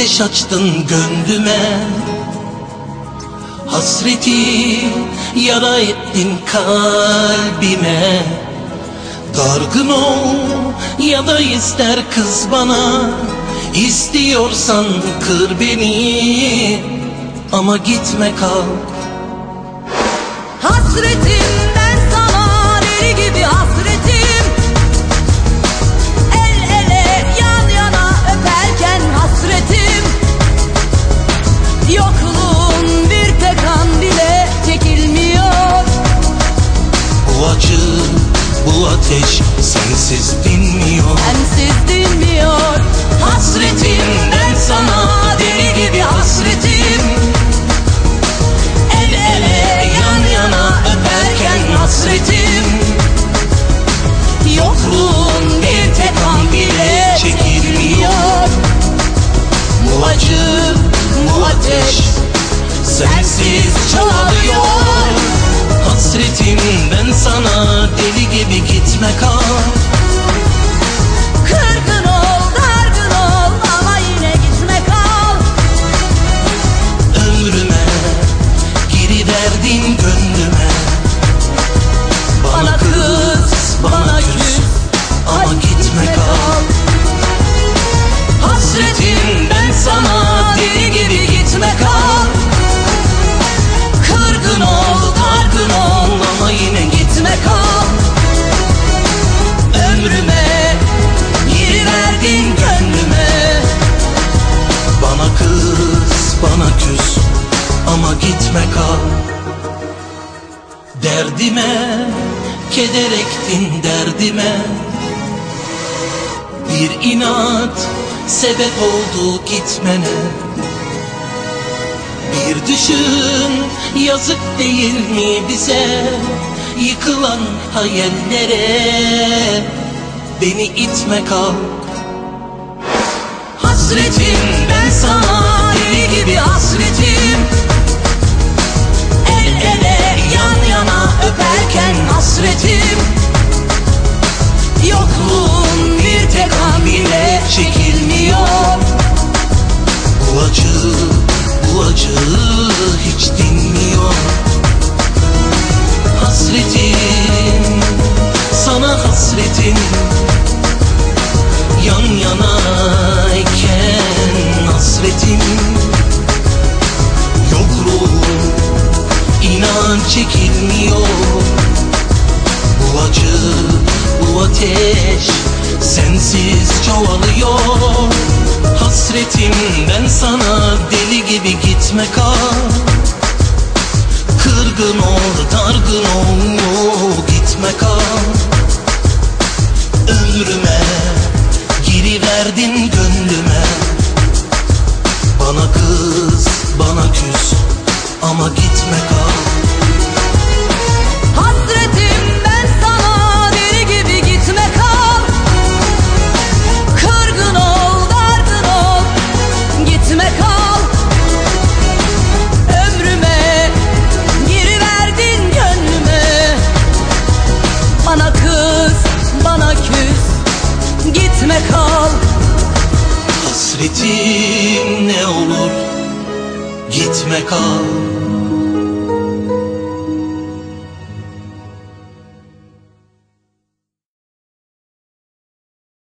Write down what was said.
ateş açtın gönlüme. Hasreti yara ettin kalbime. Dargın ol ya da ister kız bana, İstiyorsan kır beni ama gitme kal. Hasretim ben sana deli gibi hasretim. El ele yan yana öperken hasretim. Yokluğun bir tek an bile çekilmiyor. Bu acı, bu ateş sensiz dinmiyor. Sensiz dinmiyor. Hasretim ben sana deli gibi hasretim. El ele yan yana öperken hasretim. Yokluğun bir tek an bile çekilmiyor. Bu acı, bu ateş sensiz çoğalıyor. Hasretim ben sana deli gibi gitme kal. Kırgın ol, dargın ol ama yine gitme kal. Ömrüme giriverdin gönlüme. Bana kız, bana küs ama gitme kal. Hasretim ben sana deli gibi gitme kal. Kırgın ol, dargın ol ama yine gitme kal. Ömrüme giriverdin gönlüme. Bana kız, bana küs ama gitme kal. Derdime keder ektin derdime. Bir inat sebep oldu gitmene. Bir düşün, yazık değil mi bize, yıkılan hayallere. Beni itme kal. Hasretim ben sana deli gibi hasretim. El ele yan yana öperken hasretim. Yokluğun bir tek an bile çekilmiyor. Bu acı, bu acı hiç dinmiyor. Hasretim, sana hasretim. Yan yanayken hasretim. Yokluğum inan çekilmiyor. Bu acı, bu ateş sensiz çoğalıyor. Hasretim ben sana deli gibi gitme kal. Kırgın ol, dargın ol, gitme kal. Ömrüme giriverdin gönlüme. Bana kız, bana küs ama gitme kal.